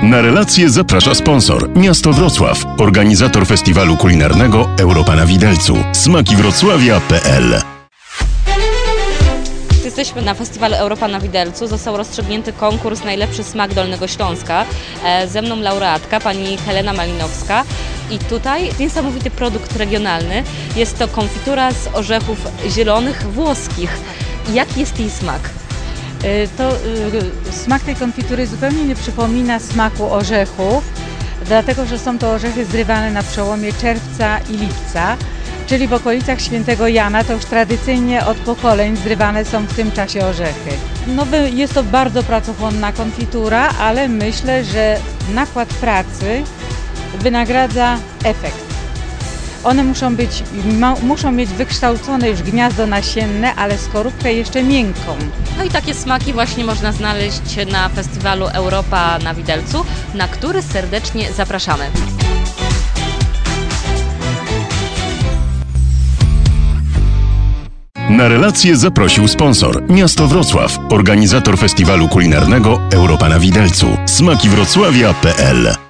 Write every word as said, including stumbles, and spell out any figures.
Na relację zaprasza sponsor Miasto Wrocław, organizator festiwalu kulinarnego Europa na Widelcu. smaki wrocławia kropka p l. Jesteśmy na festiwalu Europa na Widelcu. Został rozstrzygnięty konkurs Najlepszy Smak Dolnego Śląska. Ze mną laureatka, pani Helena Malinowska. I tutaj niesamowity produkt regionalny. Jest to konfitura z orzechów zielonych włoskich. Jaki jest jej smak? To y, smak tej konfitury zupełnie nie przypomina smaku orzechów, dlatego że są to orzechy zrywane na przełomie czerwca i lipca, czyli w okolicach Świętego Jana. To już tradycyjnie od pokoleń zrywane są w tym czasie orzechy. No, jest to bardzo pracochłonna konfitura, ale myślę, że nakład pracy wynagradza efekt. One muszą być, muszą mieć wykształcone już gniazdo nasienne, ale skorupkę jeszcze miękką. No i takie smaki właśnie można znaleźć na festiwalu Europa na Widelcu, na który serdecznie zapraszamy. Na relację zaprosił sponsor Miasto Wrocław, organizator festiwalu kulinarnego Europa na Widelcu. smaki wrocławia kropka p l.